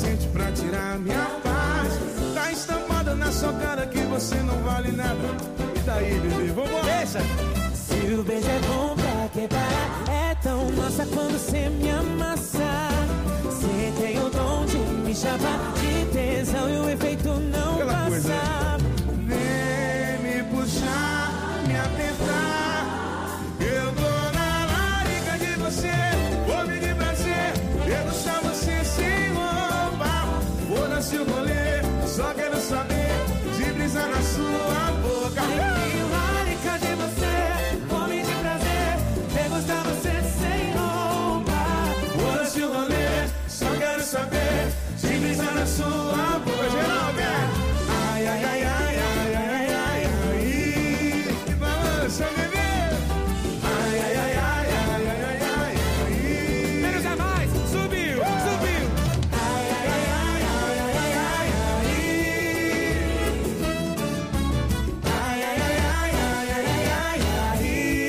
suficiente pra tirar minha paz. Tá estampada na sua cara que você não vale nada. E daí, bebê, vambora. Deixa. Se o beijo é bom pra quebrar, é tão massa quando cê me amassa. Cê tem o dom de me chamar de tesão e o efeito não aquela passa. Coisa, né? Vem me puxar, me apertar. Eu tô na larica de você, fome de prazer. Degustar você sem roupa. Foda-se o rolê, só quero saber de brisa na sua boca. Tenho larica de você, fome de prazer. Degustar você sem roupa. Foda-se o rolê, só quero saber de brisa na sua boca. Geral, velho. Ai, ai, ai, ai, ai, ai, ai, ai. Que balança, bebê. Ai, ai, ai, ai, ai, ai, ai, ai. Menos é mais, subiu, subiu. Ai, ai, ai, ai, ai, ai, ai, ai. Ai, ai, ai, ai, ai, ai, ai, ai.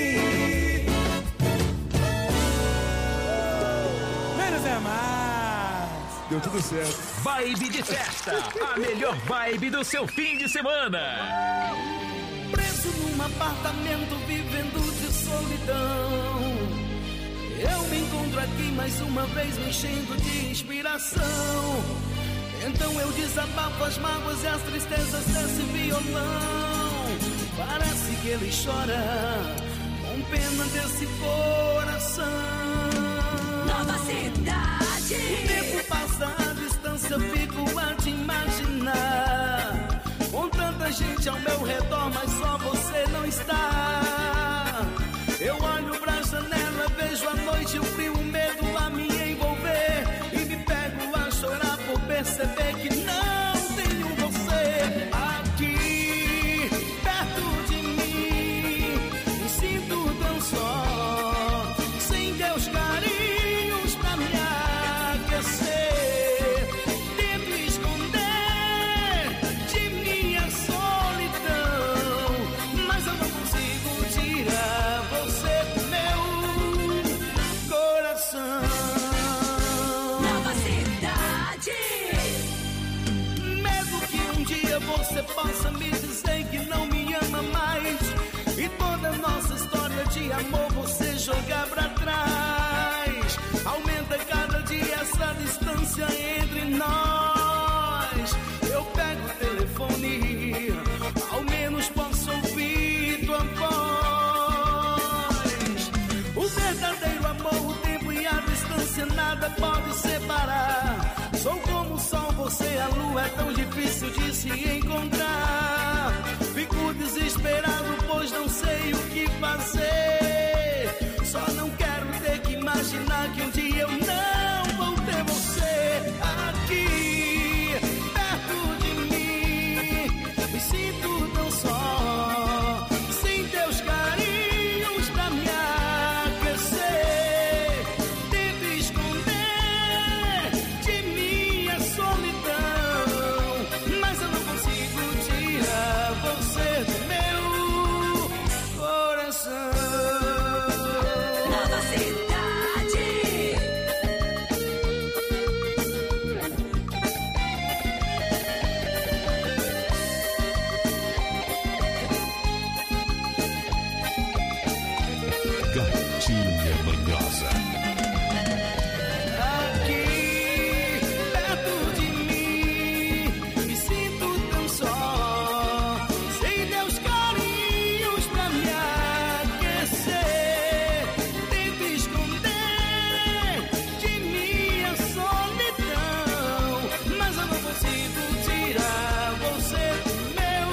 Menos é mais. Deu tudo certo. Vibe de festa, a melhor vibe do seu fim de semana. Preso num apartamento vivendo de solidão, eu me encontro aqui mais uma vez me enchendo de inspiração. Então eu desabafo as mágoas e as tristezas desse violão. Parece que ele chora com pena desse coração. Nova cidade. O tempo passa, a distância fico a te imaginar. Com tanta gente ao meu redor, mas só você não está. Eu olho pra janela, vejo a noite, o frio, o medo a me envolver. E me pego a chorar por perceber que não tenho você aqui perto de mim. Me sinto tão só, sem teus carinhos pra me aquecer. Tento esconder de minha solidão, mas eu não consigo tirar você do meu coração. Nova cidade. Mesmo que um dia você possa me dizer que não me ama mais, e toda nossa história de amor você jogar pra trás, aumenta cada dia essa distância entre nós. Eu pego o telefone, ao menos posso ouvir tua voz. O verdadeiro amor, o tempo e a distância nada pode separar. Sou como o sol, você a lua, é tão difícil de se encontrar. Fico desesperado, pois não sei o que fazer. Só não quero ter que imaginar que um dia eu não vou ter você aqui perto de mim. Me sinto tão só, sem teus carinhos pra me aquecer. Tento esconder de minha solidão, mas eu não consigo tirar você do meu coração. Nova cidade. Gatinha manhosa. Aqui perto de mim, me sinto tão só, sem teus carinhos pra me aquecer. Tento esconder de minha solidão, mas eu não consigo tirar você do meu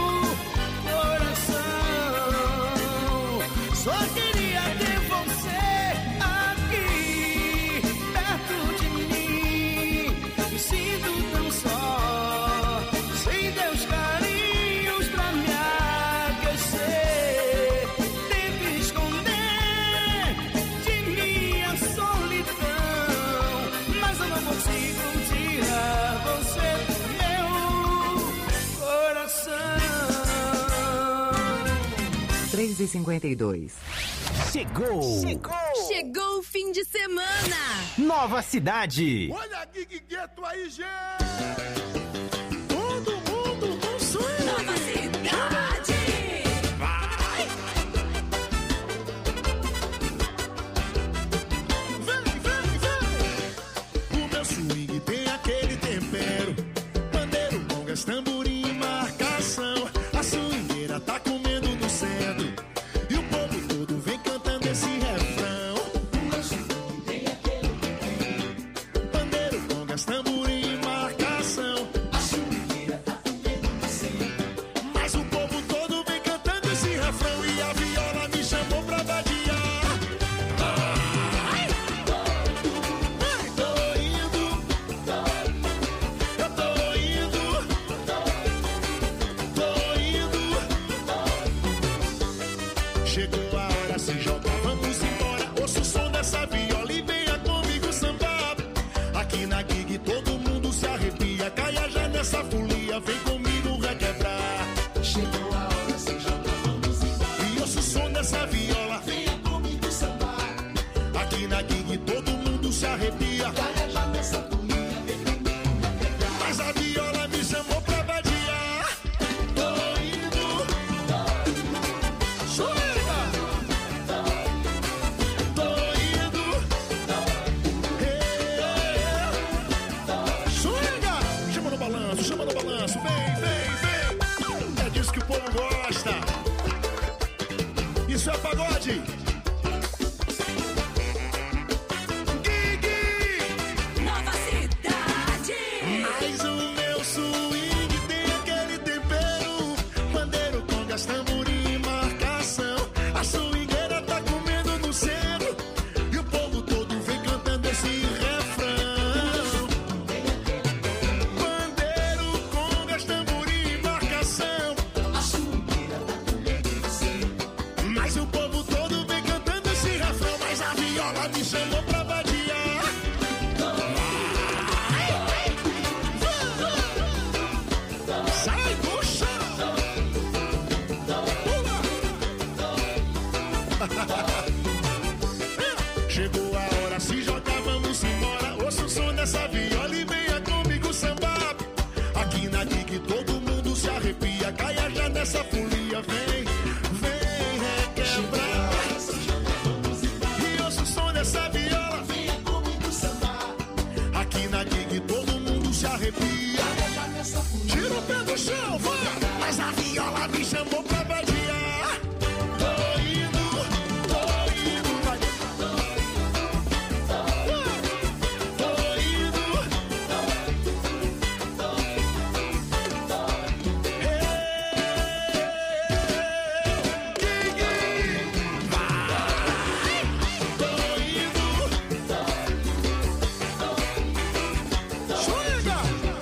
coração. Só queria ter você aqui perto de mim. Me sinto tão só, sem teus carinhos pra me aquecer. Tento esconder de minha solidão, mas eu não consigo tirar você do meu coração. 3h52. Chegou! Chegou o fim de semana. Nova Cidade. Olha a Gig Gueto aí, gente! Todo mundo com swing! Nova Cidade. Vai! Vem! O meu swing tem aquele tempero. Pandeiro, congas, tamborim e marcação. A swingueira tá comendo no centro. E o povo todo vem cantando esse refrão. O meu swing tem aquele tempero. Pandeiro, congas, tamborim e marcação. A swingueira tá comendo no centro. Mas o povo todo vem cantando esse refrão. E a viola me chamou pra vadiar. Ai, tô indo. Eu tô indo. Chegou a hora, se joga, vamos embora. Ouça o som dessa viola e venha comigo sambar. Aqui na Gig todo mundo se arrepia. Caia já nessa folia, vem comigo requebrar. Chegou a hora, se joga, vamos embora. E ouça o som dessa viola, venha comigo sambar. Aqui na Gig todo mundo se arrepia. Caia já nessa folia, vem comigo requebrar. Mas a viola me chamou pra vadiar. Tô indo. Chega! Tô indo. Chega! Chama no balanço, vem. É disso que o povo gosta. Isso é pagode. Gig! Nova Cidade. Mas o meu swing tem aquele tempero. Pandeiro, congas, tamborim e marcação. A swingueira tá comendo no centro. E o povo todo vem cantando esse refrão. Pandeiro, congas, tamborim e marcação. A swingueira tá comendo no centro. Mas o povo todo vem cantando esse refrão. Mas a viola me chamou pra vadiar. Sai do chão! Chegou a hora, se jogar, vamos embora. Ouça o som dessa viola e venha comigo sambar. Aqui na Gig todo mundo se arrepia. Caia já nessa folia, vem requebrar. E ouça o som dessa viola, venha comigo sambar. Aqui na Gig todo mundo se arrepia. Tira o pé do chão, vai! Mas a viola me chamou pra vadiar. Tô indo, vai. Tô indo. Gig, vai. Tô indo. Chega!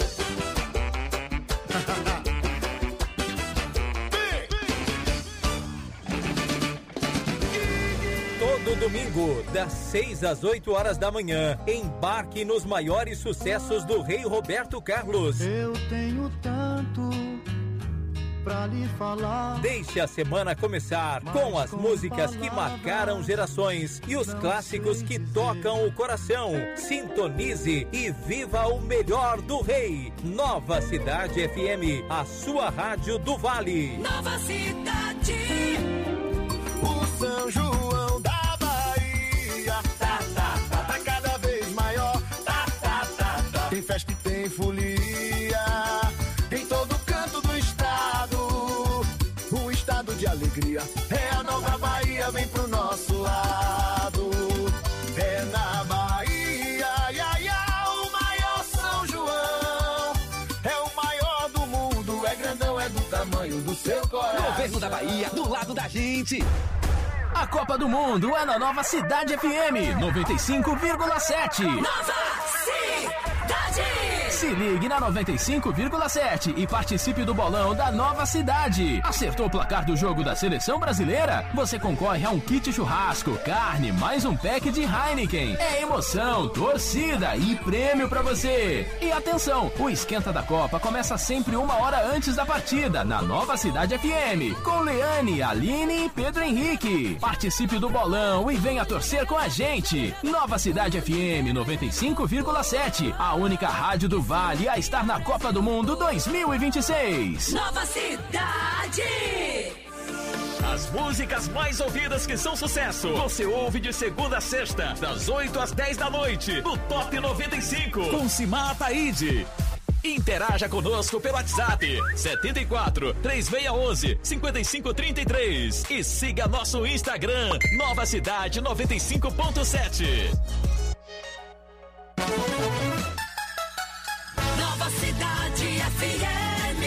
Todo domingo, das 6 às 8 horas da manhã, embarque nos maiores sucessos do Rei Roberto Carlos. Eu tenho tanto pra lhe falar. Deixe a semana começar com as músicas que marcaram gerações e os clássicos que tocam o coração. Sintonize e viva o melhor do Rei. Nova Cidade FM, a sua rádio do Vale. Nova Cidade. O São João da Bahia tá cada vez maior. Tem festa e tem folia em todo canto do estado. Um estado de alegria. É a nova Bahia, vem pro nosso lado. É na Bahia, o maior São João. É o maior do mundo, é grandão, é do tamanho do seu coração. Governo da Bahia, do lado da gente. A Copa do Mundo é na Nova Cidade FM 95,7. Nova Cidade. Se ligue na 95,7 e participe do bolão da Nova Cidade. Acertou o placar do jogo da Seleção Brasileira? Você concorre a um kit churrasco, carne, mais um pack de Heineken. É emoção, torcida e prêmio pra você. E atenção, o Esquenta da Copa começa sempre 1 hora antes da partida, na Nova Cidade FM, com Leane, Aline e Pedro Henrique. Participe do bolão e venha torcer com a gente. Nova Cidade FM 95,7, a única rádio do Vale a estar na Copa do Mundo 2026. Nova Cidade. As músicas mais ouvidas que são sucesso, você ouve de segunda a sexta, das 8 às 10 da noite, no Top 95, com Simar Ataíde. Interaja conosco pelo WhatsApp 74 3611 5533 e siga nosso Instagram Nova Cidade 95.7. Nova Cidade FM.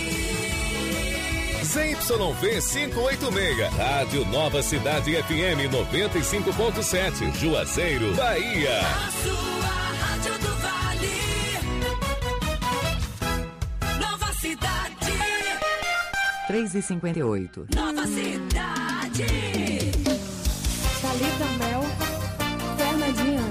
ZYV 586, Rádio Nova Cidade FM 95.7, Juazeiro, Bahia. A sua rádio do Vale. Nova Cidade. 3h58. Nova Cidade. Thalita Mel, Fernandinha.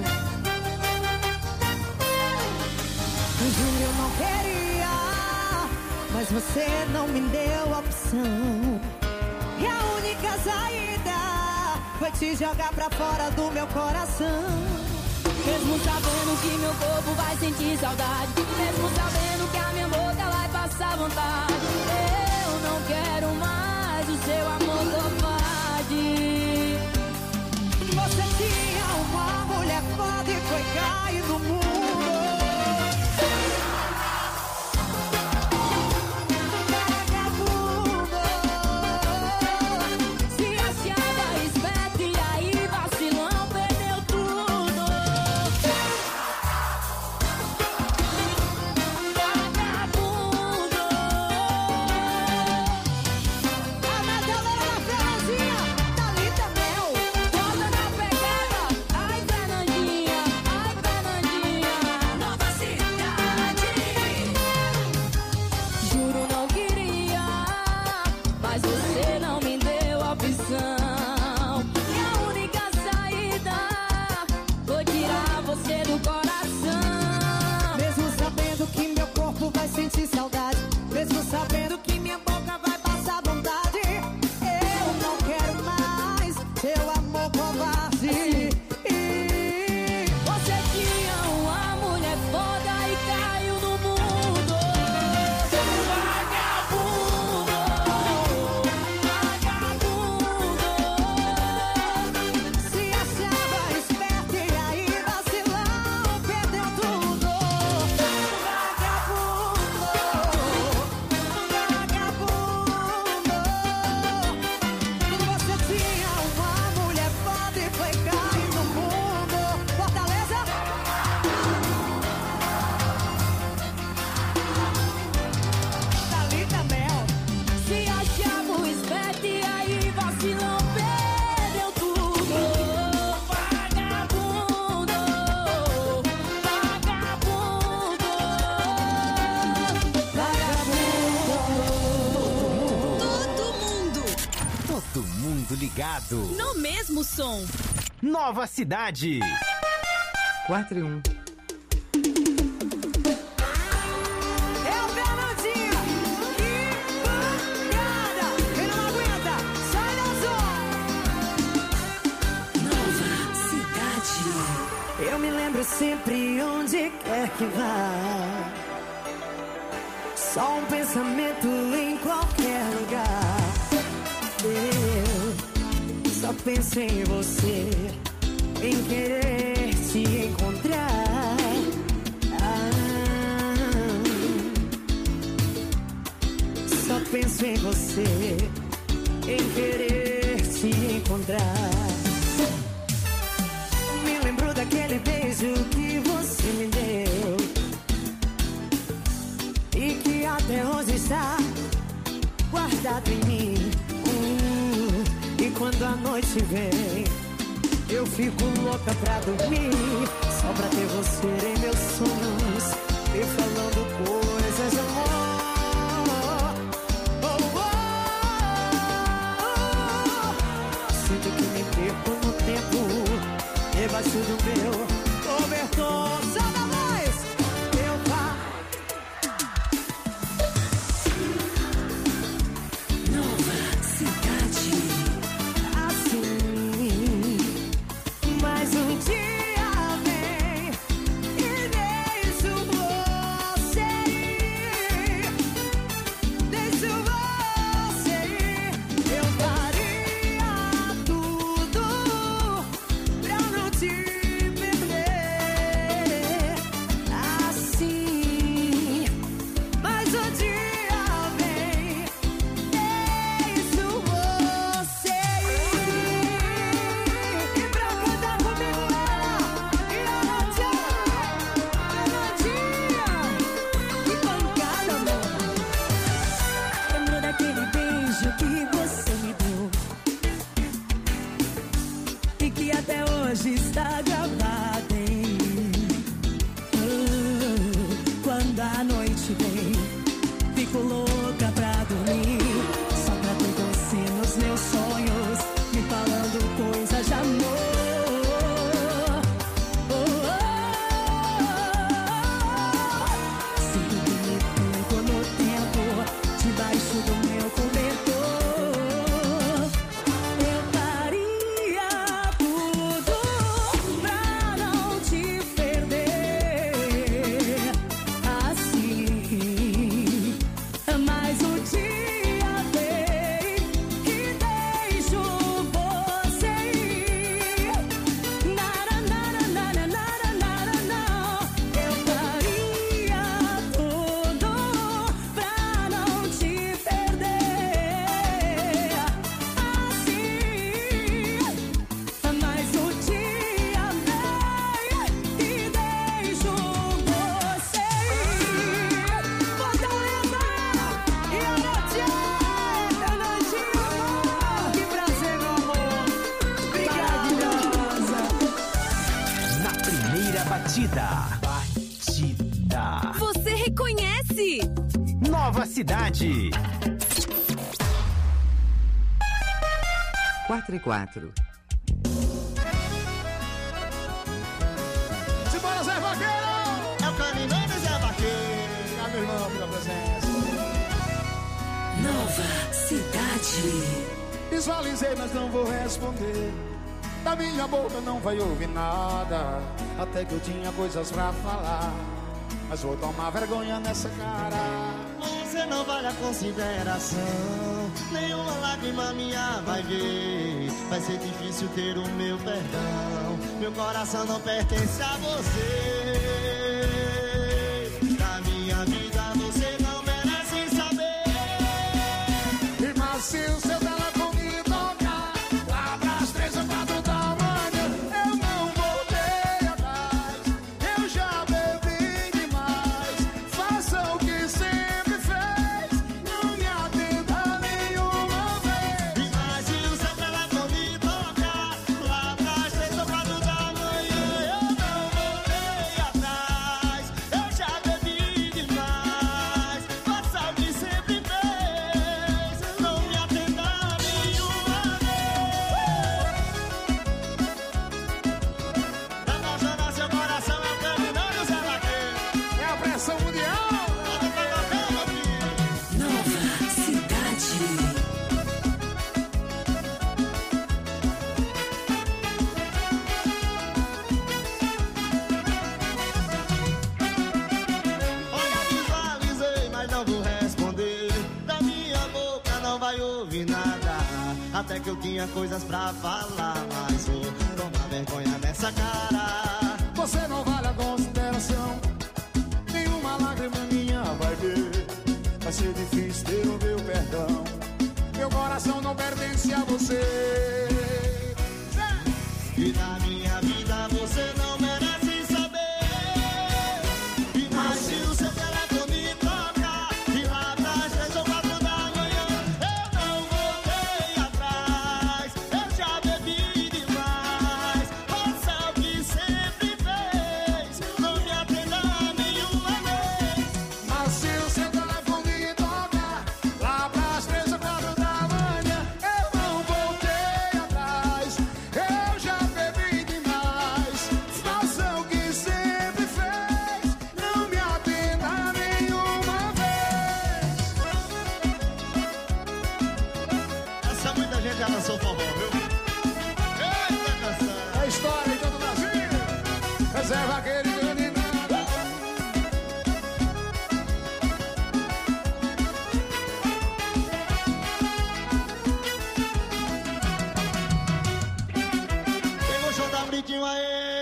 Juro, eu não queria, mas você não me deu a opção. E a única saída foi te jogar pra fora do meu coração. Mesmo sabendo que meu corpo vai sentir saudade, mesmo sabendo que a minha boca vai passar vontade, eu não quero mais o seu amor covarde. Você tinha uma mulher foda e foi cair no mundo. Sentir saudade, mesmo sabendo que minha boca vai passar vontade. Eu não quero mais seu amor covarde. Você tinha uma mulher foda e caiu no mundo. Vagabundo, vagabundo. Se achava esperto e aí vacilão, perdeu tudo. Ligado no mesmo som. Nova Cidade 4-1. É o Fernandinho. Que pancada. Quem não aguenta, sai da zona. Nova Cidade. Eu me lembro sempre onde quer que vá. Só um pensamento em qualquer lugar. Eu só penso em você, em querer te encontrar. Só penso em você, em querer te encontrar. Me lembro daquele beijo que você me deu e que até hoje está guardado em mim. E quando a noite vem, eu fico louca pra dormir, só pra ter você em meus sonhos. e falando coisas de amor. Oh, oh. Sinto que me perco no tempo, debaixo do meu cobertor. Solta a voz! Eu vá. Nova Cidade. Assim, mais um dia vem e deixo você ir. Deixo você ir. Eu faria tudo pra não te perder. Assim, mais um dia vem, deixo você ir. E pra cantar comigo ela, e ela que pancada, amor. Lembro daquele beijo que você me deu e que até hoje está gravado em mim. Quando a noite vem, fico louca pra dormir, só pra ter você nos meus sonhos, me falando coisas de amor. Oh, oh, oh. Sinto que me perco no tempo, debaixo do meu cobertor. Eu faria tudo pra não te perder. Assim, mais um dia vem e deixo você ir. Nara, nara, nara, nara, nara, não. Eu faria tudo pra não te perder. Assim, mais um dia vem e deixo você ir. Fortaleza e Aratia, eu não te amo. Que prazer, meu amor. Maravilhosa. Na primeira batida. Você reconhece? Nova Cidade. 4 e 4. Simbora, Zé Vaqueiro! É o caminhão do Zé Vaqueiro. Ah, meu irmão, pela presença. Nova Cidade. Visualizei, mas não vou responder. Da minha boca não vai ouvir nada. Até que eu tinha coisas pra falar, mas vou tomar vergonha nessa cara. Você não vale a consideração, nenhuma lágrima minha vai ver. Vai ser difícil ter o meu perdão. Meu coração não pertence a você. Da minha vida você não merece saber. Mas se o seu telefone tocar lá pras 3 ou 4 da manhã, eu não voltei atrás. Eu já bebi demais. Faça o que sempre fez, não me atenda nenhuma vez. Mas se o seu telefone tocar lá pras 3 ou 4 da manhã, eu não voltei atrás. Eu já bebi demais. Faça o que sempre fez, não me atenda nenhuma vez. Pra não chorar seu coração é o caminhão do Zé Vaqueiro. É a pressão mundial. Bota pra tocar, meu filho. Nova Cidade. Olha, visualizei, mas não vou responder. Da minha boca não vai ouvir nada. Até que eu tinha coisas pra falar, mas vou tomar vergonha nessa cara. Você não vale a consideração, nenhuma lágrima minha vai ver. Vai ser difícil ter o meu perdão. Meu coração não pertence a você. E da minha vida você não merece saber. Mas se o seu telefone tocar e lá pras 3 ou 4 da manhã, eu não voltei atrás. Eu já bebi demais. Faça o que sempre fez, não me atenda nenhuma vez. canção forró, viu? Eita canção! É a história em todo o Brasil. Reserva aquele menino. Pegou o show da Britinho aí!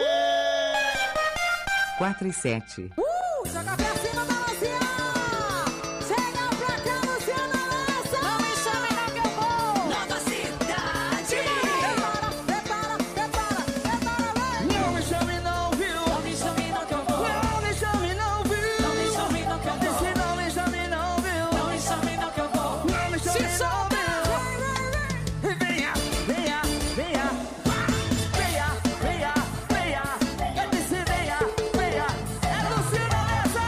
4 e 7. Joga pra cima, balancear. Chega pra cá, Luciana Lança. Não me chame não que eu vou. Nova Cidade. Prepara, vem. Não me chame não, viu? Não me chame não que eu vou. Não me chame não, viu? Não me chame não que eu vou. Disse não me chame não, viu? Não me chame não que eu vou. Não me chame não, viu? Venha. Eu disse venha. É Luciana Lança.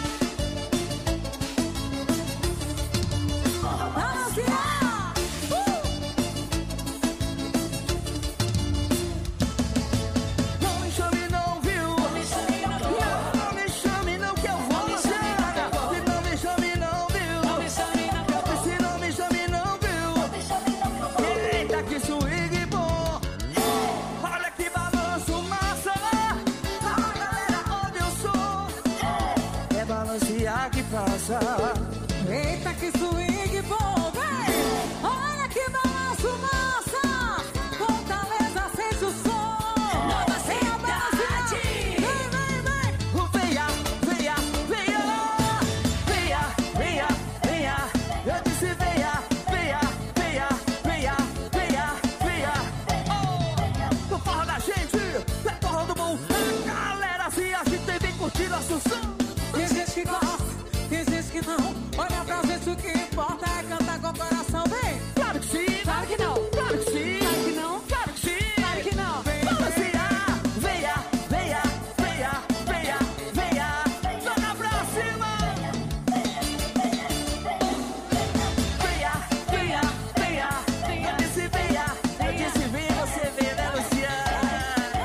Não me chame não, viu? Não me chame não que eu vou. Não me chame não que eu vou. Não me chame não que eu vou. Não me chame não, viu? Não me chame não que eu vou. Disse não me chame não, viu? Não me chame não que eu vou. Eita, que swing bom! Olha que balanço massa! A galera onde eu sou é balancear que passa. Eita, que swing bom, vem. Olha que balanço massa. Fortaleza, sente o som. Nova Cidade. Vem. Venha! Eu disse venha! O forró da gente é forró do bom. A galera se agita e vem curtir nosso som. Tem gente que gosta, tem gente que não. Olha pra gente, o que importa é cantar com o coração, vem. Claro que sim! Claro que não. Claro que sim! Claro que não. Claro que sim! Claro que não. Vem. Balancear! Venha! Joga pra cima! Venha! Eu disse venha, você vem, né, Luciana?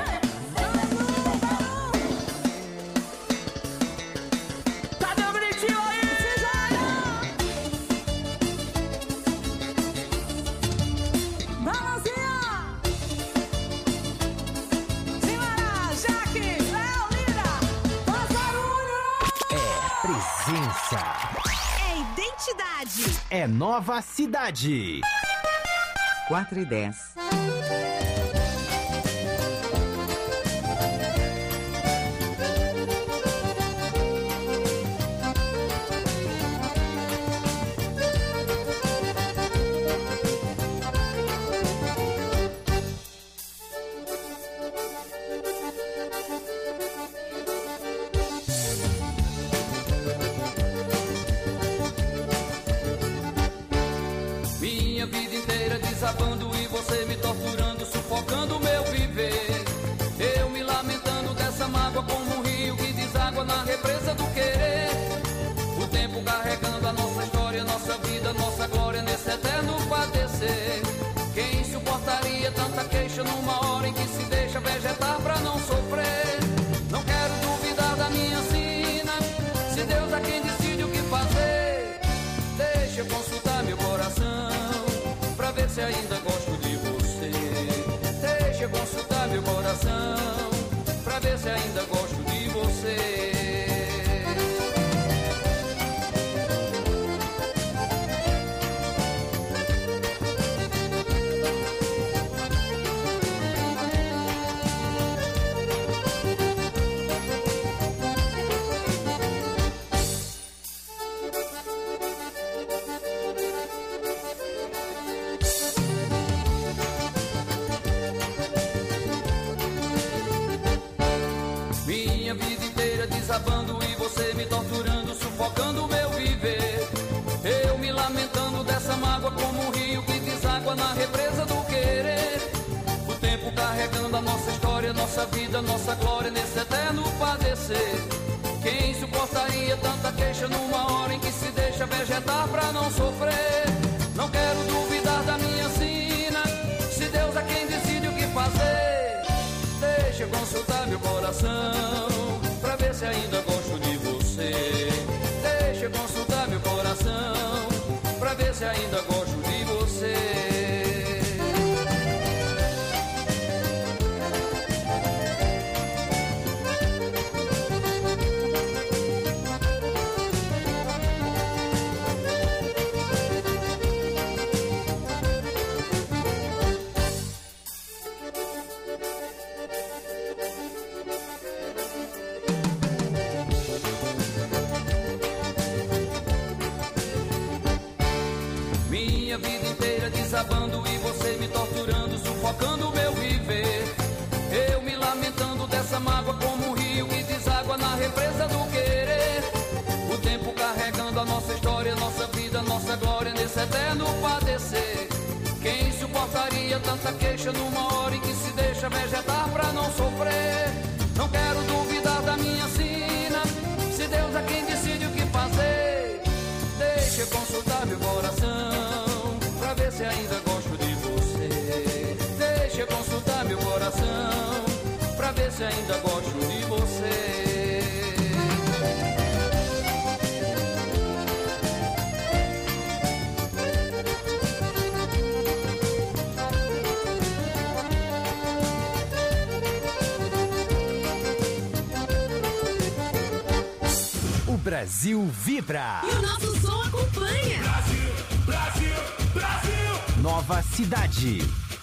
Cadê o gritinho aí? Balancear. Simara, Jaque, Léo, Lira. Faz barulho. Presença. É identidade. É Nova Cidade. 4 e 10. Minha vida inteira desabando e você me torturando, sufocando o meu viver. Eu me lamentando dessa mágoa como um rio que deságua na represa do querer. O tempo carregando a nossa história, nossa vida, nossa glória nesse eterno padecer. Quem suportaria tanta queixa numa hora em que se deixa vegetar pra não sofrer? Não quero duvidar da minha sina, se Deus é quem decide o que fazer. Deixa eu consultar meu coração pra ver se ainda gosto de você. Deixa eu consultar meu coração pra ver se ainda gosto de você. Minha vida inteira desabando e você me torturando, sufocando o meu viver. Eu me lamentando dessa mágoa como um rio que deságua na represa do querer. O tempo carregando a nossa história, nossa vida, nossa glória nesse eterno padecer. Quem suportaria tanta queixa numa hora em que se deixa vegetar pra não sofrer? Não quero duvidar da minha sina, se Deus é quem decide o que fazer. Deixa eu consultar meu coração pra ver se ainda gosto de você. Deixa eu consultar meu coração pra ver se ainda gosto de você. desabando e você me torturando, sufocando o meu viver. Eu me lamentando dessa mágoa como um rio que deságua na represa do querer. O tempo carregando a nossa história, nossa vida, nossa glória nesse eterno padecer. Quem suportaria tanta queixa numa hora em que se deixa vegetar pra não sofrer? Não quero duvidar da minha sina, se Deus é quem decide o que fazer. Deixa eu consultar meu coração, pra ver se ainda gosto de você. Deixa eu consultar meu coração, pra ver se ainda gosto de você. O Brasil vibra. E o nosso som acompanha. Brasil, Brasil, Brasil. Nova Cidade.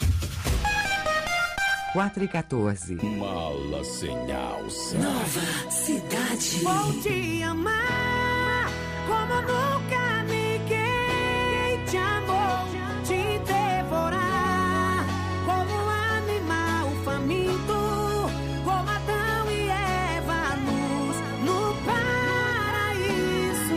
4h14. Mala sem alça. Nova Cidade. Vou te amar como nunca ninguém te amou. Te devorar como um animal faminto, como Adão e Eva no paraíso.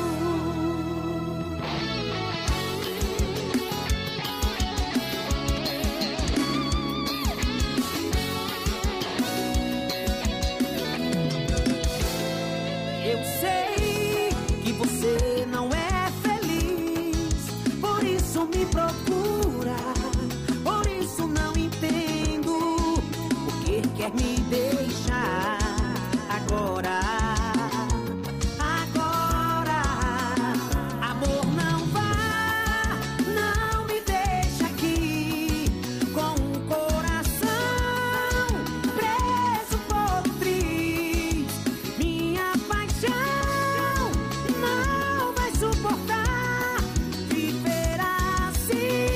Eu sei que você não é feliz, por isso me procura, por isso não entendo porque quer me deixar agora. Agora, amor, não vá, não me deixa aqui com o coração preso por triz. Minha paixão não vai suportar viver assim.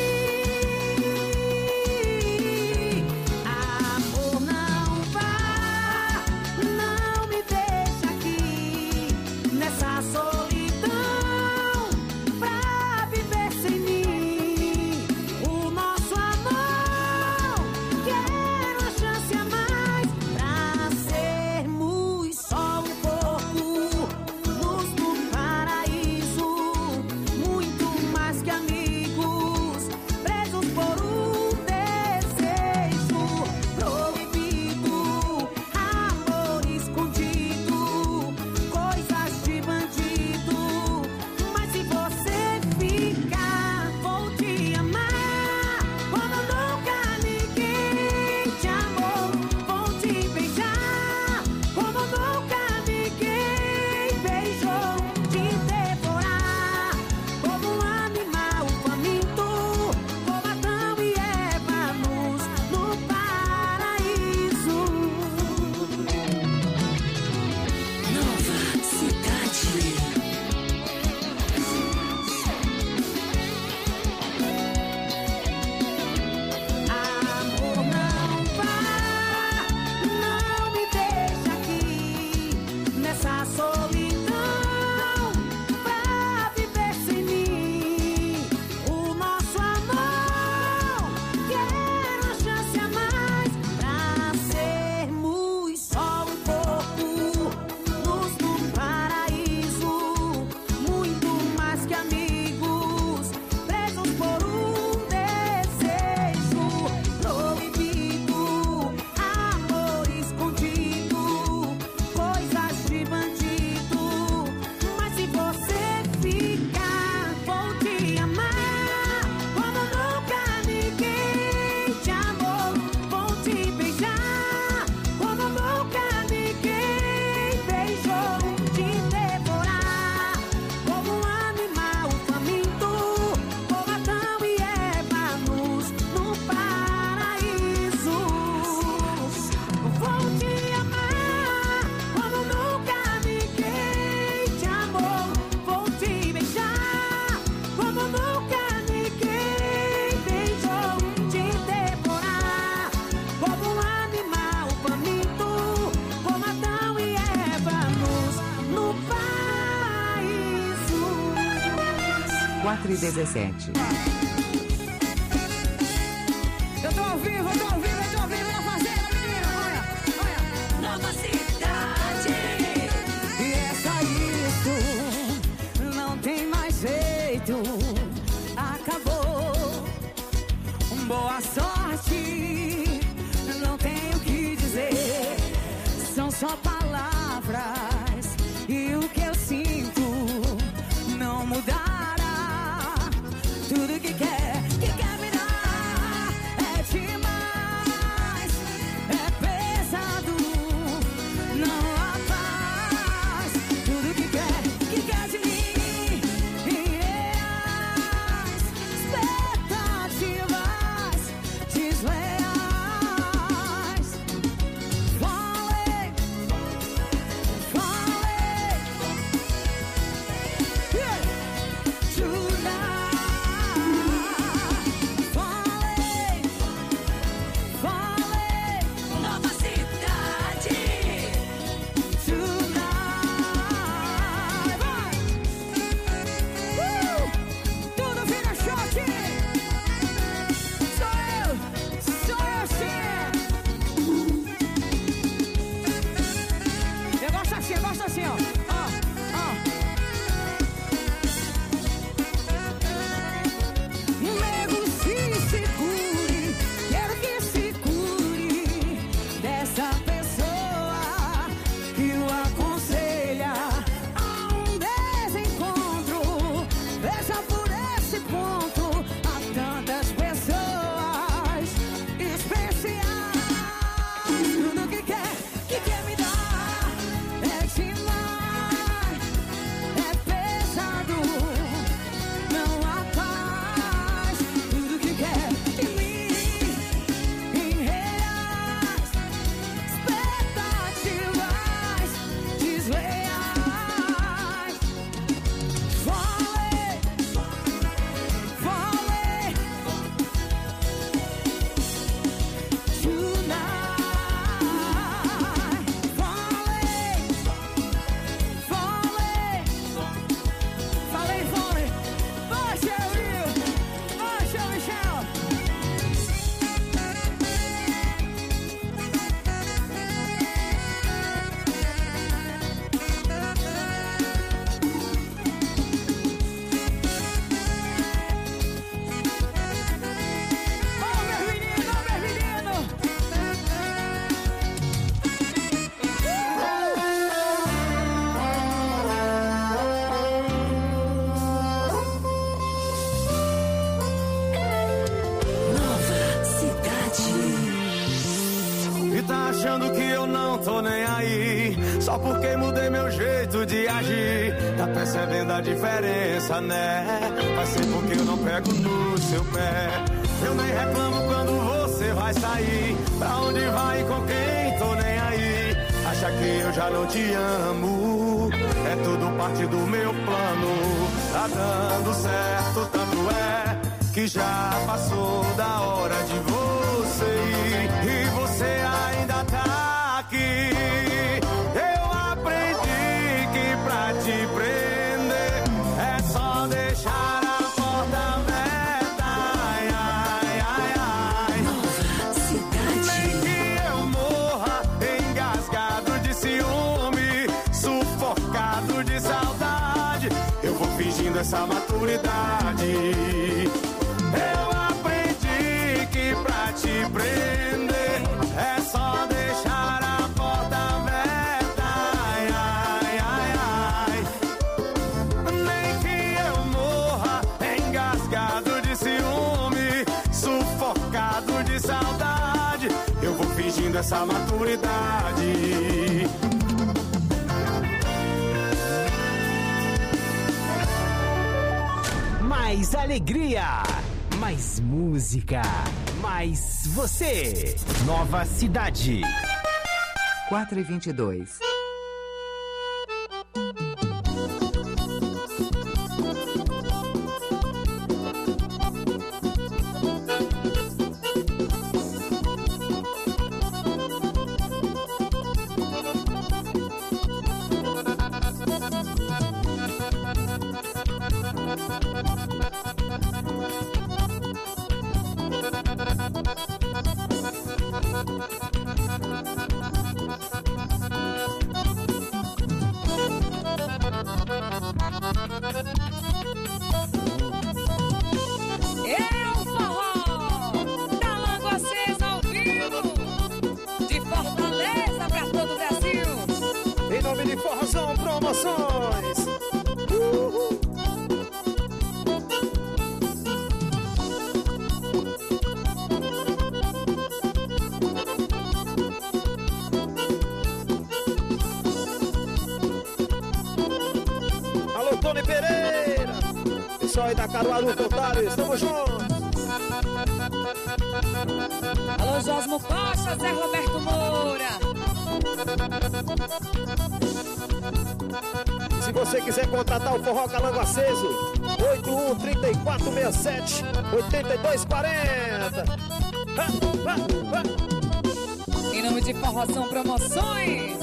Amor, não vá, não me deixa aqui nessa solidão pra viver sem mim. O nosso amor quer uma chance a mais pra sermos só um pouco, luz do paraíso, muito mais que amigos, presos por um desejo proibido, amor escondido, coisas de bandido. Mas se você ficar, vou te amar como nunca ninguém te amou. Vou te beijar como nunca ninguém beijou. Te devorar como um animal faminto, como Adão e Eva no paraíso. Nova Cidade. Amor, não vá, não me deixa aqui nessa solidão pra viver sem mim. O nosso amor quer uma chance a mais pra sermos só um pouco, luz do paraíso, muito mais que amigos, presos por um desejo proibido, amor escondido, coisas de bandido. Mas se você ficar, vou te amar como nunca ninguém te amou. Vou te beijar como nunca ninguém beijou. Te devorar como um animal faminto, como Adão e Eva no paraíso. Vou te amar como nunca ninguém te amou. Vou te beijar como nunca ninguém beijou. Te devorar como um animal faminto, como Adão e Eva no paraíso. 4h17. ao vivo na fazenda, menina. Olha. Nova cidade. E é só isso, não tem mais jeito. Acabou. Boa sorte, não tenho o que dizer. São só palavras e o que eu sinto não mudará. Tudo que quer me dar é demais, é pesado, não há paz. Tudo que quer de mim, irreais, expectativas desleais. Falei, Nova cidade. Tudo vira choque. Sou eu sim. Eu gosto assim, ó. Nego, se segure, quero que se cure dessa pessoa que o aconselha a um desencontro. Veja por esse ponto, há tantas pessoas especiais. Tudo que quer me dar é demais, é pesado, não há paz. Tudo que quer de mim, irreais, expectativas desleais. Falei, falei. Vai, Cheryl, Michel. Ô, meu menino. Nova cidade. E tá achando que eu não tô nem aí, só porque mudei meu jeito de agir. Tá percebendo a diferença, né? Vai ser porque eu não pego no seu pé. Eu nem reclamo quando você vai sair. Pra onde vai e com quem, tô nem aí. Acha que eu já não te amo, é tudo parte do meu plano. Tá dando certo, tanto é que já passou da hora de você ir. E você ainda tá aqui. Eu aprendi que pra te prender é só deixar a porta aberta. Ai, ai, ai, ai. Nem que eu morra engasgado de ciúme, sufocado de saudade, eu vou fingindo essa maturidade. Eu aprendi que pra te prender é só deixar a porta aberta. Ai, ai, ai, ai. Nem que eu morra engasgado de ciúme, sufocado de saudade, eu vou fingindo essa maturidade. Mais alegria, mais música, mais você. Nova cidade. 4h22. Promoções. Alô, Tony Pereira. Pessoal aí da Caruaru, Contários, tamo junto. Alô, Josmo Costa, Zé Roberto Moura. Se você quiser contratar o Forró Calango Aceso, 81-3467-8240. Em nome de Forró são promoções.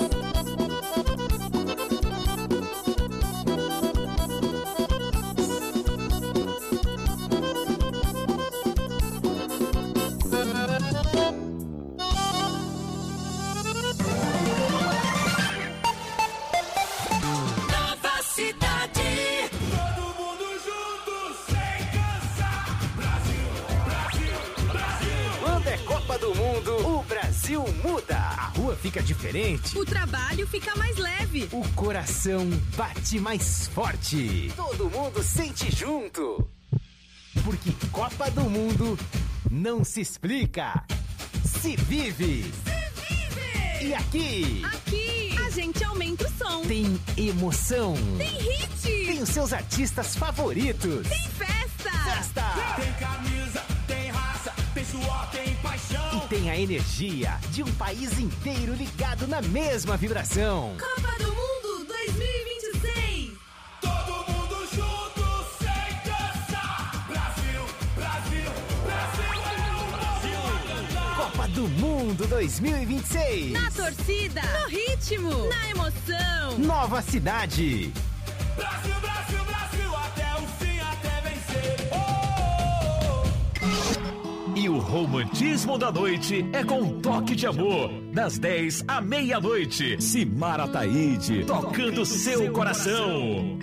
Muda, a rua fica diferente, o trabalho fica mais leve, o coração bate mais forte, todo mundo sente junto. Porque Copa do Mundo não se explica, se vive. E aqui a gente aumenta o som. Tem emoção. Tem hit. Tem os seus artistas favoritos. Tem festa. Tem camisa, tem raça, tem suor, tem paixão. E tem a energia de um país inteiro ligado na mesma vibração. Copa do Mundo 2026. Todo mundo junto, sem cansar. Brasil, Brasil, Brasil é o Brasil a cantar. Copa do Mundo 2026. Na torcida, no ritmo, na emoção. Nova Cidade. Brasil, Brasil, Brasil, até o fim, até vencer. E o romantismo da noite é com um toque de amor. Das 10 à meia-noite. Simara Taide, tocando seu coração.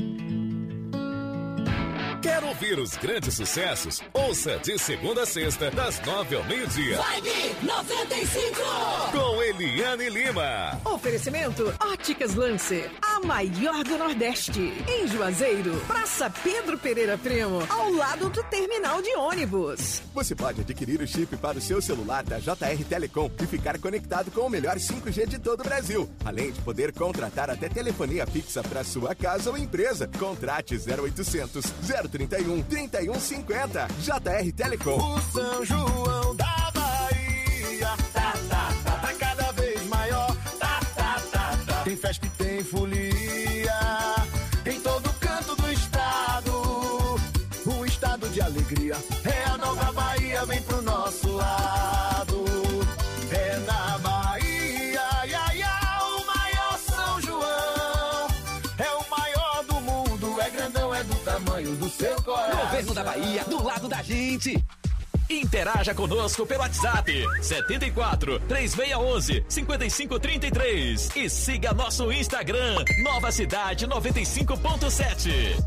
Quer ouvir os grandes sucessos? Ouça de segunda a sexta, das 9 ao meio-dia. Vibe 95! Com Eliane Lima. Oferecimento Óticas Lancer, a maior do Nordeste. Em Juazeiro, Praça Pedro Pereira Primo, ao lado do terminal de ônibus. Você pode adquirir o chip para o seu celular da JR Telecom e ficar conectado com o melhor 5G de todo o Brasil. Além de poder contratar até telefonia fixa para sua casa ou empresa. Contrate 0800 031 3150. JR Telecom. O São João da Bahia tá cada vez maior. Tem festa e tem folia em todo canto do estado. Um estado de alegria. É a nova Bahia, vem pro nosso lado. É na Bahia, o maior São João. É o maior do mundo, é grandão, é do tamanho do seu coração. Governo da Bahia, do lado da gente. Interaja conosco pelo WhatsApp 74 3611 5533 e siga nosso Instagram Nova Cidade 95.7.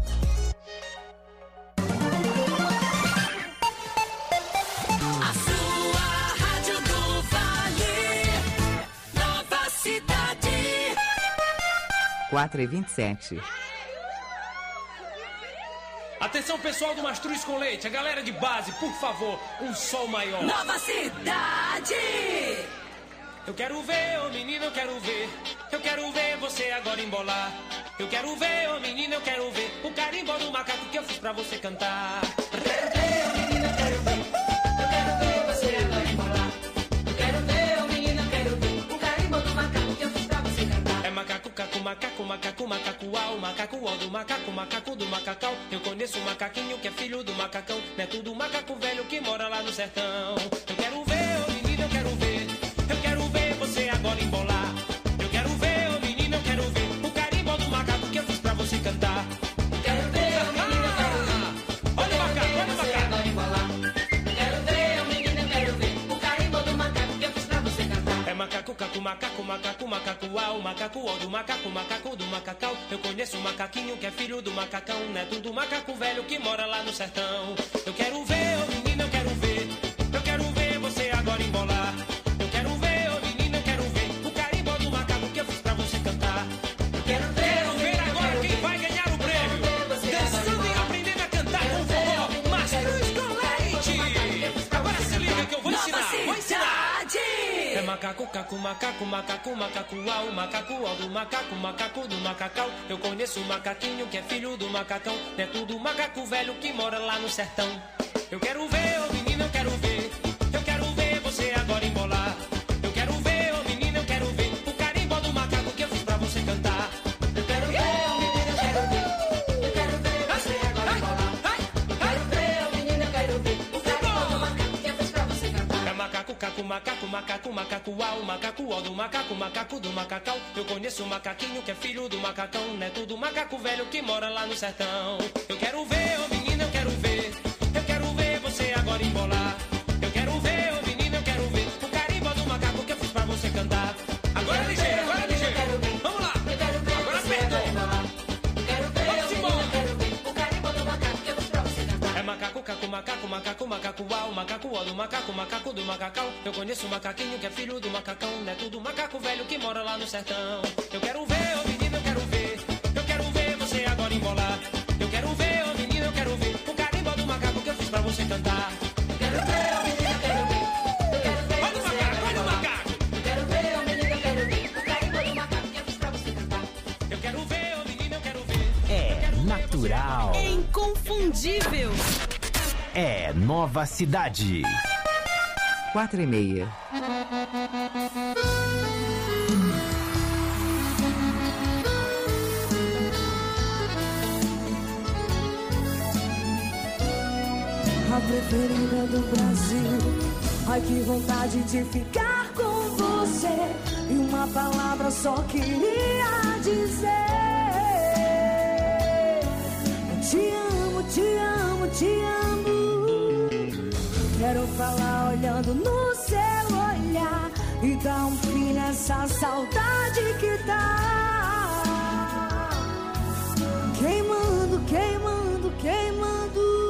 A sua rádio do Vale, Nova Cidade. 4h27. Atenção, pessoal do Mastruz com Leite, a galera de base, por favor, um sol maior. Nova Cidade! Eu quero ver, ô menino, eu quero ver. Eu quero ver você agora embolar. Eu quero ver, ô menino, eu quero ver o carimbó do macaco que eu fiz pra você cantar. Eu quero ver, ô menino, eu quero ver. Eu quero ver você agora embolar. Eu quero ver, ô menino, eu quero ver o carimbó do macaco que eu fiz pra você cantar. É macaco, cacu, macaco, macaco, macaco, au, macaco, au do macaco, macaco do macacão. Eu conheço um macaquinho que é filho do macacão. Neto do macaco velho que mora lá no sertão. Eu quero ver, ô menino, eu quero ver. Eu quero ver você agora embolar. Eu quero ver, ô menino, eu quero ver o carimbó do macaco que eu fiz pra você cantar. Eu quero ver, ô menino, eu quero ver. Olha o macaco, olha o macaco. Eu quero ver, ô menino, eu quero ver o carimbó do macaco que eu fiz pra você cantar. É macaco, cacu, macaco, macaco, macaco, au, macaco, au do macaco, macaco do macacão. Eu conheço um macaquinho que é filho do macacão. Neto do macaco velho que mora lá no sertão. Eu quero ver, ô menino, eu quero ver. Eu quero ver você agora embolar. Eu quero ver, ô menino, eu quero ver o carimbó do macaco que eu fiz pra você cantar. Eu quero ver, ô menino, macaco, caco, macaco, macaco, macaco, o macaco, ó do macaco, macaco do macacau. Eu conheço o macaquinho que é filho do macacão, neto do macaco velho que mora lá no sertão. Eu quero ver, ô menino, eu quero ver. Eu quero ver você agora embolar. Eu quero ver, ô menino, eu quero ver o carimbó do macaco que eu fiz pra você cantar. Eu quero ver, ô menino, eu quero ver. Eu quero ver você agora embolar. Eu quero ver, ô menino, eu quero ver o carimbó do macaco que eu fiz pra você cantar. É macaco, caco, macaco, macaco, macaco, o macaco, ó do macaco, macaco do macacau. Eu conheço o macaquinho que é filho do macacão, neto do macaco velho que mora lá no sertão. Eu quero ver, ô menino, eu quero ver. Eu quero ver você agora embolar. Eu quero ver, ô menino, eu quero ver o carimbó do macaco que eu fiz pra você cantar. Agora é ligeiro, agora é ligeiro. Vamos lá. Agora apertou. Eu quero ver, ô menino, eu quero ver o carimbó do macaco que eu fiz pra você cantar. É macaco, caco, macaco, macaco, macaco, o macaco, ó do macaco, macaco do macacau. Eu conheço o macaquinho que é filho do macacão, neto do macaco velho que mora lá no sertão. Eu quero ver, ô menino, eu quero ver. Eu quero ver você agora embolar. Eu quero ver, ô menino, eu quero ver o carimbó do macaco que eu fiz pra você cantar. Eu quero ver, ô menino, eu quero ver. Eu quero ver você agora embolar. Eu quero ver, ô menino, eu quero ver o carimbó do macaco que eu fiz pra você cantar. Eu quero ver, ô menino, eu quero ver. É natural. É inconfundível. É Nova Cidade. 4h30. A preferida do Brasil. Ai, que vontade de ficar com você. E uma palavra só queria dizer: eu te amo, te amo, te amo. Quero falar olhando no seu olhar e dar um fim nessa saudade que tá queimando, queimando, queimando.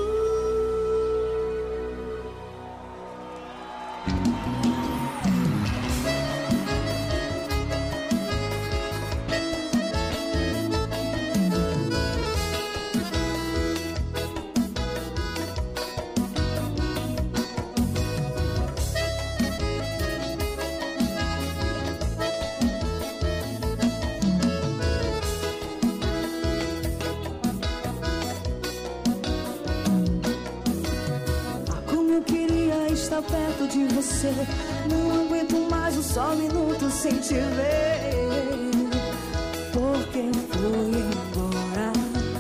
Perto de você, não aguento mais um só minuto sem te ver. Porque fui embora,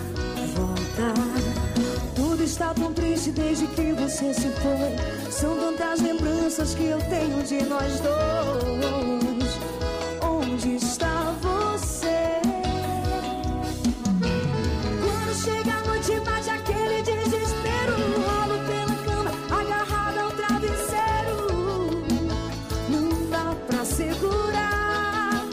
voltar. Tudo está tão triste desde que você se foi. São tantas lembranças que eu tenho de nós dois. Onde está você? Quando chega a noite bate aquele desespero. Rolo pela cama, agarrada ao travesseiro. Não dá pra segurar.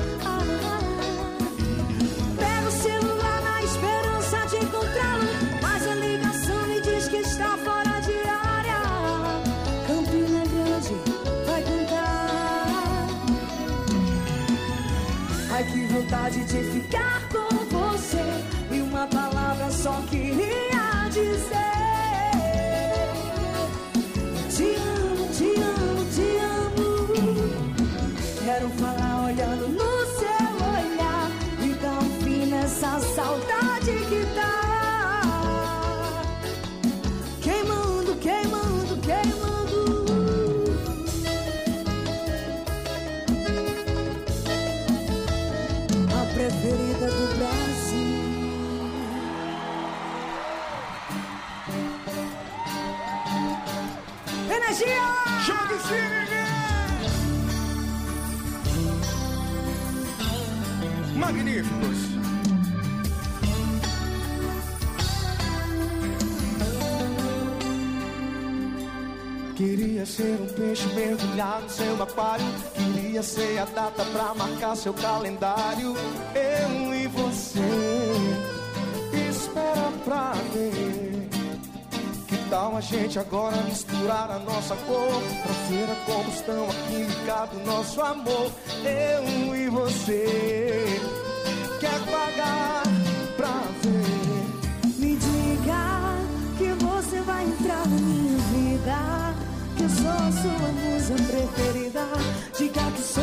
Pego o celular na esperança de encontrá-lo, mas a ligação me diz que está fora de área. Campina Grande vai cantar. Ai, que vontade de ficar com você. E uma palavra só queria dizer: te amo, te amo, te amo. Quero falar olhando no seu olhar e dar um fim nessa saudade que tá queimando, queimando, queimando. A preferida do Brasil. Energia! Jogue sim, magníficos. Queria ser um peixe mergulhado no seu aquário. Queria ser a data pra marcar seu calendário. Eu e você, espera pra ver. Que tal a gente agora misturar a nossa cor pra ver a combustão aqui ligado nosso amor. Eu e você, quer pagar pra ver. Me diga que você vai entrar na minha vida, que eu sou a sua musa preferida. Diga que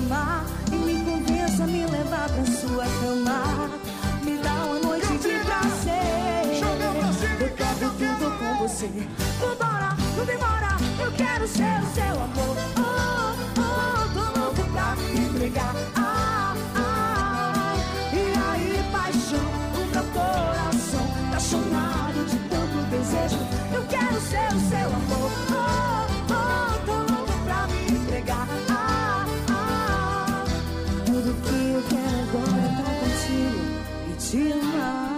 amar e me convença a me levar pra sua cama. Me dá uma noite de prazer. Eu quero tudo com você. Vambora, não demora, eu quero ser o seu amor. Oh, oh, tô louco pra me entregar. E aí, paixão, o meu coração tá chamado de tanto desejo. Eu quero ser o seu amor. Oh, oh, tô louco pra me entregar. Tudo que eu quero agora é estar contigo e te amar.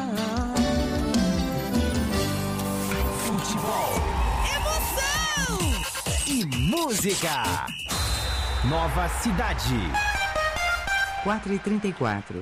Futebol, emoção e música. Nova Cidade. 4h34.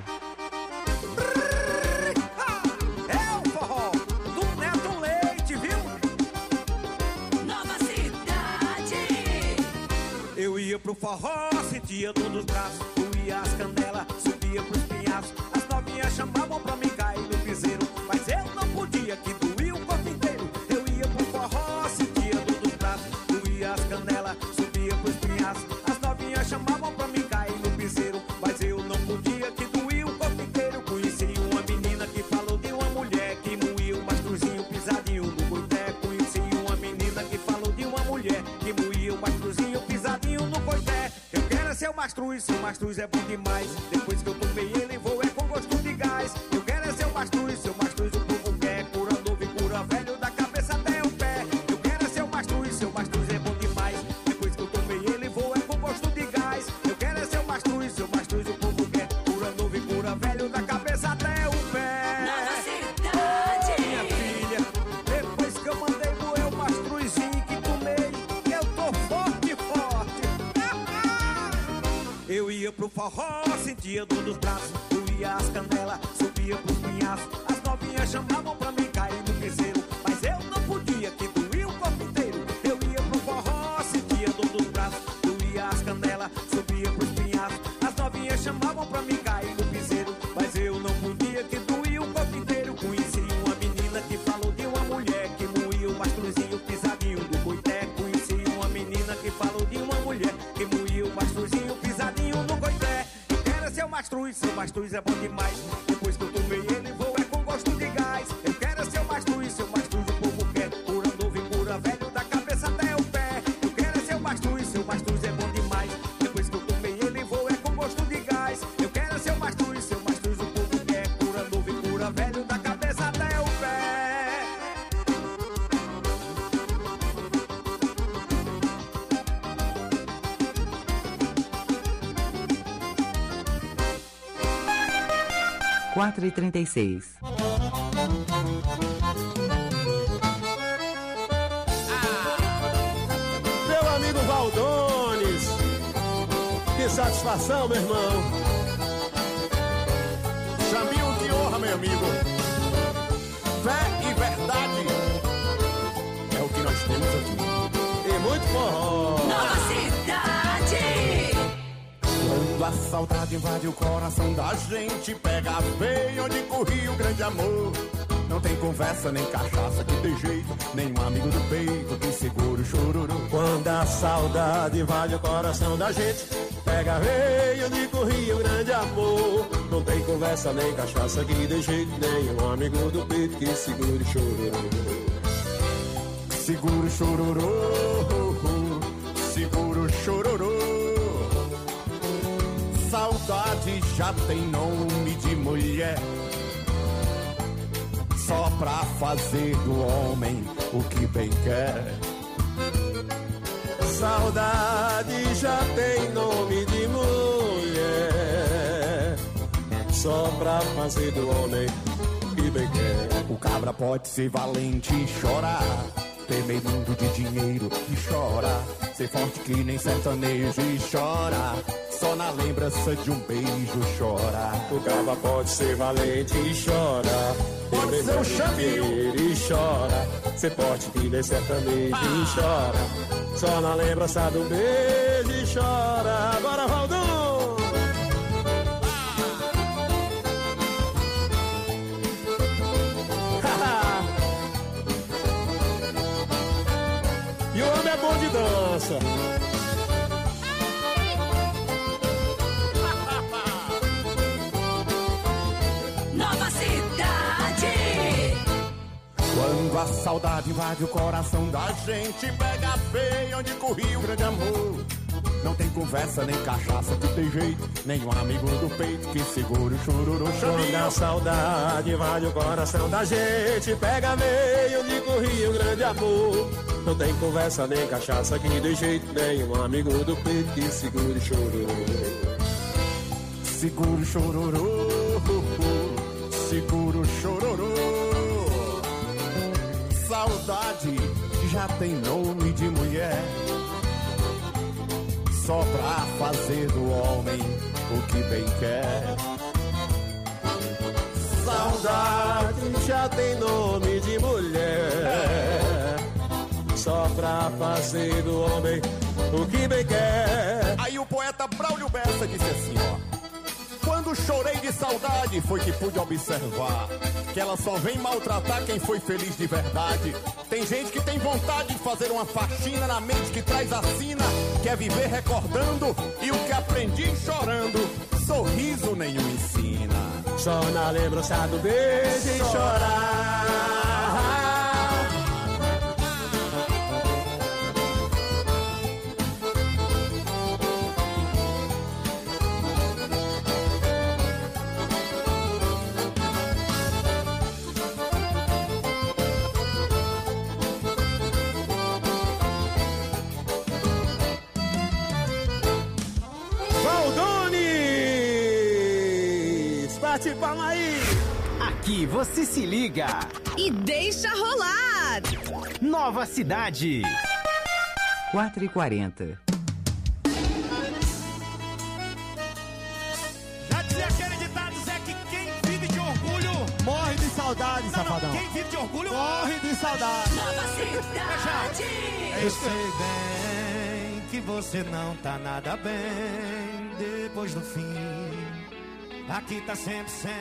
É o forró do Neto Leite, viu? Nova Cidade. Eu ia pro forró, sentia dor nos braços, doía as canelas, subia pros pinhaços. As novinhas chamavam pra mim cair no piseiro, mas eu não podia, que doía o corpo inteiro. Eu ia pro forró, sentia dor nos braços, doía as canelas, subia pros pinhaços. As novinhas chamavam pra mim cair no piseiro, mas eu não podia, que doía o corpo inteiro. Conheci uma menina que falou de uma mulher que moía o mastruzinho pisadinho no coité. Conheci uma menina que falou de uma mulher que moía o mastruzinho pisadinho no coité. Eu quero ser o mastruz, seu mastruz é bom demais. Depois que eu tomei ele, vou é com gosto de gás. Eu quero ser o mastruz, seu mastruz o povo quer. Cura novo e cura velho, da cabeça até o pé. Eu quero ser o mastruz, seu mastruz é bom demais. Depois que eu tomei ele, vou é com gosto de gás. Eu quero ser o mastruz, seu mastruz o povo quer. Cura novo e cura velho, da cabeça até o pé. Nova Cidade. Minha filha, depois que eu mandei moer o mastruzinho que tomei, eu tô forte, forte. Eu ia pro forró, sentia dor nos braços, doía as canelas, subia pros pinhaços. As novinhas chamavam pra mim cair no piseiro, mas eu não podia, que doía o corpo inteiro. Eu ia pro forró, sentia dor nos braços, doía as canelas, subia pros pinhaços. As novinhas chamavam pra mim cair no piseiro, mas eu não podia, que doía o corpo inteiro. Conheci uma menina que falou de uma mulher que moía o mastruzinho pisadinho do coité. Conheci uma menina que falou de uma mulher que moía o mastruzinho pisadinho no coité. Eu quero ser o mastruz, seu mastruz é bom demais. Depois que eu tomei ele, vou é com gosto de gás. Eu quero ser o mastruz, seu mastruz o povo quer. Cura novo e cura velho, da cabeça até o pé. Eu quero ser o mastruz, seu mastruz é bom demais. Depois que eu tomei ele, vou é com gosto de gás. Eu quero ser o mastruz, seu mastruz o povo quer. Cura novo e cura velho, da cabeça até o pé. Quatro e 36. Meu amigo Valdones, que satisfação, meu irmão. Chaminho de honra, meu amigo. Fé e verdade é o que nós temos aqui. E muito forró. Nova Cidade. Quando a saudade invade o coração da gente, pega bem onde corria o grande amor. Não tem conversa, nem cachaça que tem jeito, nem um amigo do peito que segura o chororô. Quando a saudade invade o coração da gente, pega bem onde corria o grande amor. Não tem conversa, nem cachaça que dê jeito, nem um amigo do peito que segura o chororô. Segura o chororô, segura o chororô. Saudade já tem nome de mulher, só pra fazer do homem o que bem quer. Saudade já tem nome de mulher, só pra fazer do homem o que bem quer. O cabra pode ser valente e chorar, ter medo de dinheiro e chora, ser forte que nem sertanejo e chora, só na lembrança de um beijo chora. O cabra pode ser valente e chora, pode ser um chaminho e chora, ser forte que nem sertanejo e chora, só na lembrança do beijo e chora. Agora Valdão! E o homem é bom de dança. a saudade invade o coração da gente, pega feio onde corria o grande amor. Não tem conversa, nem cachaça que tem jeito, nenhum amigo do peito que segura o chororô. Quando a saudade invade o coração da gente, pega meio onde corria o grande amor. Não tem conversa, nem cachaça que dê jeito, nenhum amigo do peito que segura o chororô. Segura o chororô, segura o chororô. Saudade já tem nome de mulher, só pra fazer do homem o que bem quer. Saudade já tem nome de mulher, só pra fazer do homem o que bem quer. Aí o poeta Braulio Bessa disse assim, ó: quando chorei de saudade foi que pude observar que ela só vem maltratar quem foi feliz de verdade. Tem gente que tem vontade de fazer uma faxina na mente que traz a sina, quer viver recordando e o que aprendi chorando, sorriso nenhum ensina. Só na lembrança do beijo e chorar. Bate palma aí! Aqui você se liga e deixa rolar! Nova Cidade 4h40. Já dizia aquele ditado, Zé, que quem vive de orgulho morre de saudade, safadão. Quem vive de orgulho morre de saudade. Nova Cidade! Eu sei bem que você não tá nada bem depois do fim. Aqui tá 100%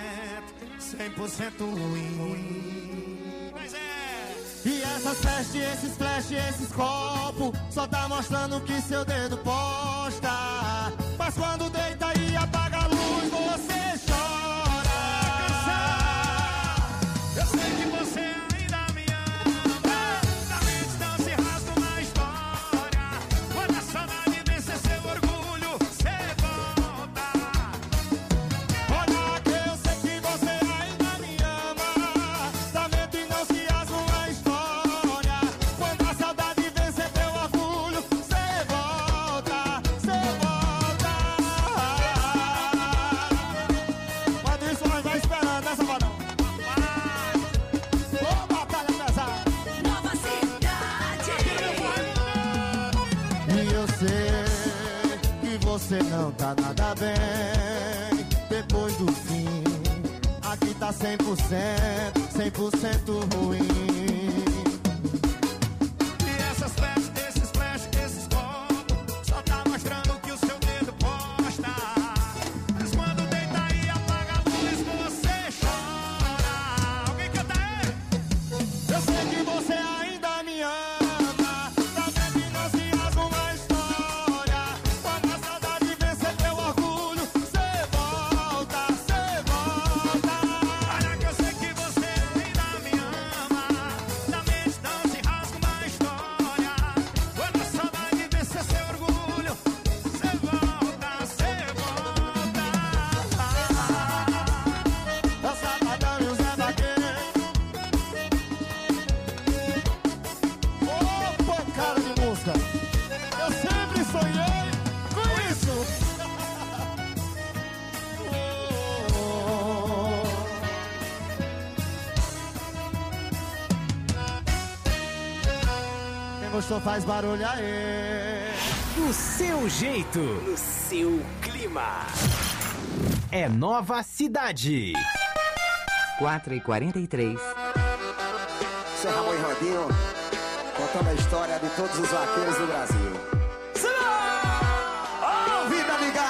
ruim. Mas é. E essas festas, esses flash, esses copos só tá mostrando que seu dedo posta. Mas quando deita e apaga a luz, você chora. Eu sei que você ainda me ama. Da mente não se rasga uma história. Quando a saudade vencer seu orgulho, você volta. Olha que eu sei que você ainda me ama. Da mente não se rasga uma história. Quando a saudade vencer teu orgulho, você volta, você volta. Quando isso nós vai esperando, né, Safadão? Ô, batalha pesada. Nova Cidade! E eu sei que você não tá nada bem depois do fim. Aqui tá 100% ruim. E essas flash, esses flash, esses copos só tá mostrando que o seu dedo posta. Mas quando deita e apaga a luz, você chora. Alguém canta aí? Eu sei que você ainda me ama. Da mente não se rasga uma história. Quando a saudade vencer teu orgulho, você volta, você volta. Olha que eu sei que você ainda me ama. Da mente não se rasga uma história. Quando a saudade vencer seu orgulho, você volta, você volta. É o Safadão e o Zé Vaqueiro. Ô, pancada de música! Eu sempre sonhei com isso! Quem gostou faz barulho aí! Do seu jeito, no seu clima. É Nova Cidade 4h43. Seu Ramon e Rodinho, contando a história de todos os vaqueiros do Brasil. Ô, vida amiga!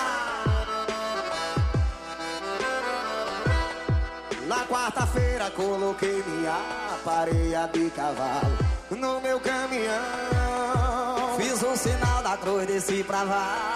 Na quarta-feira coloquei minha pareia de cavalo no meu caminhão. Fiz um sinal da cruz, desci pra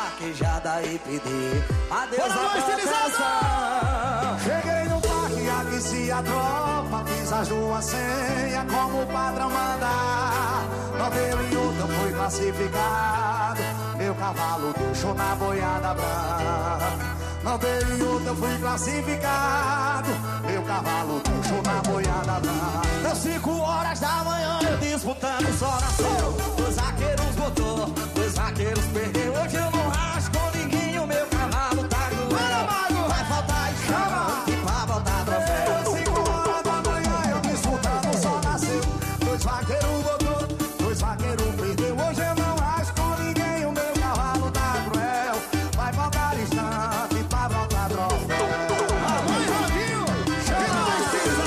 vaquejada e pedi adeus à proteção. Cheguei no parque, aqui que a tropa, fiz as duas senhas como o padrão mandar. Não deu em outra, eu fui classificado. Meu cavalo deixou na boiada branca. Não deu em outra, eu fui classificado. Meu cavalo deixou na boiada branca. Deu 5 horas da manhã, eu disputando, só nasceu. Dois zagueiros botou, dois zagueiros perdeu. Hoje eu não rasgo com ninguém, o meu cavalo tá cruel. Vai faltar chama e pra botar troféu. 5 horas da manhã, eu disputando, só nasceu. Dois vaqueiros botou, dois vaqueiros perdeu. Hoje eu não rasgo com ninguém, o meu cavalo tá cruel. Vai faltar instante e pra botar troféu. Alô, Joguinho, chama mais pisa.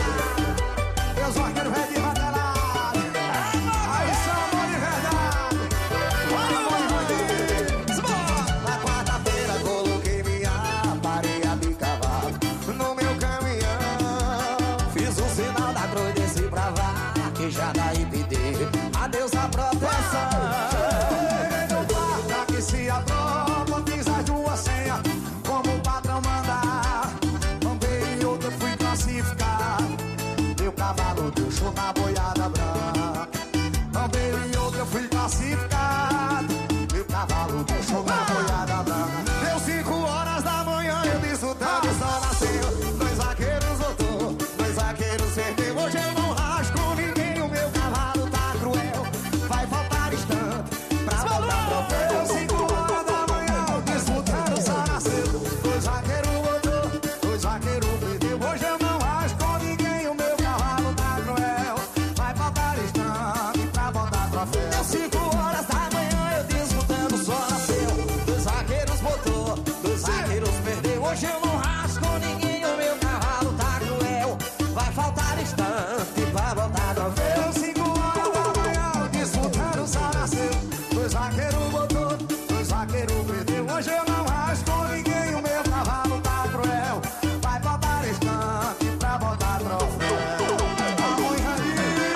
Meus vaqueiros vêm de Radelado. Aí são amor de verdade. Olha o amor de Deus. Na quarta-feira coloquei minha pareia de cavalo no meu caminhão. Fiz um sinal da cruz, desci pra vaquejada e pedir a Deus a proteção. Cheguei no quarto, aqueci a tropa, fiz as duas senhas como o patrão mandar. Não veio outra, eu fui classificado. Meu cavalo deixou na boiada branca. Não veio em outra, eu fui classificado. Meu cavalo deixou na boiada branca. Deu 5 horas da manhã, eu disputando, só nasceu. Dois vaqueiros voltou, dois vaqueiros perdeu. Hoje eu não rasgo com ninguém, o meu cavalo tá cruel. Vai faltar instante pra botar troféu. Deu 5 horas da manhã, eu disputando, só nasceu. Dois vaqueiros voltou, dois vaqueiros perdeu. Hoje eu não rasgo com ninguém, o meu cavalo tá cruel. Vai faltar instante pra botar troféu. Deu 5 horas da manhã, eu disputando, só nasceu. Dois vaqueiros botou, dois vaqueiros perdeu. Hoje eu não rasgo com ninguém, o meu cavalo tá cruel. Vai faltar instante pra botar troféu. Deu 5 horas da manhã, eu disputando, só nasceu. Dois vaqueiros botou, dois vaqueiros perdeu. Hoje eu não rasgo com ninguém, o meu cavalo tá cruel. Vai faltar instante pra botar troféu. Alô, Rainha,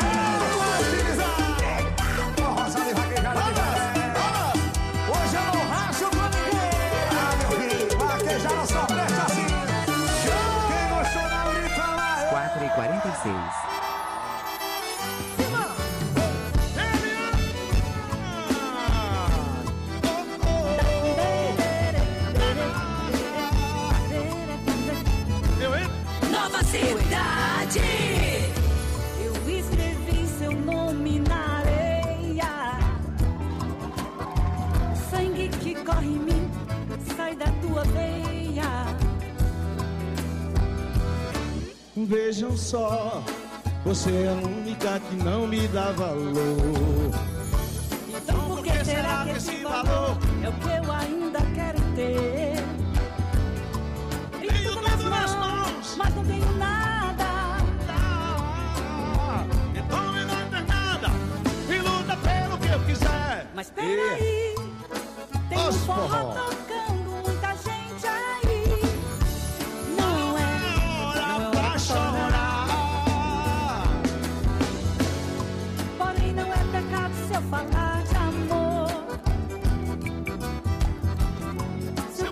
roça de vaquejada de galera. Hoje eu não racho com ninguém. Ah, meu filho, vaquejada só presta assim. Quem gostou não grita mais. 4h46. Nova Cidade. Eu escrevi seu nome na areia. O sangue que corre em mim sai da tua veia. Vejam só, você é a única que não me dá valor. Então por que será que esse valor é o que eu ainda